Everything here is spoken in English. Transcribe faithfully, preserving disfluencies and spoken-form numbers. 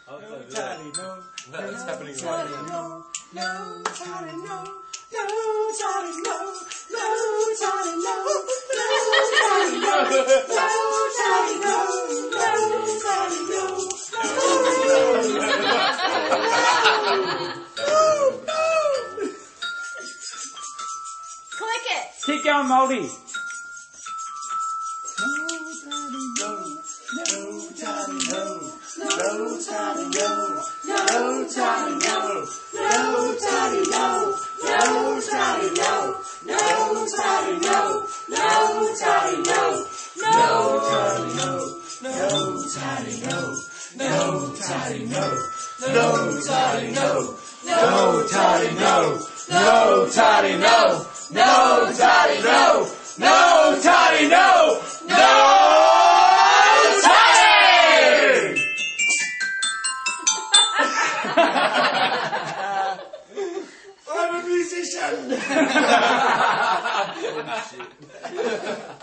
No, Toddy, no. No, it's happening Toddy, right no. No, Toddy, no. No, Toddy, no. No, Toddy, no. No, Toddy, no. No, Toddy, no. No, Toddy, no. Click it. Kick out Moldy. No, Toddy, no. No, Toddy, no. No, Toddy, no. No, Toddy, no. No, Toddy, no. No, Toddy, no. No, Toddy, no. No, Toddy, no. No, Toddy, no. No, Toddy, no. No, Toddy, no. No, Toddy, no. No, Toddy, no. No, Toddy, no. No, Toddy, no. No! I'm a musician!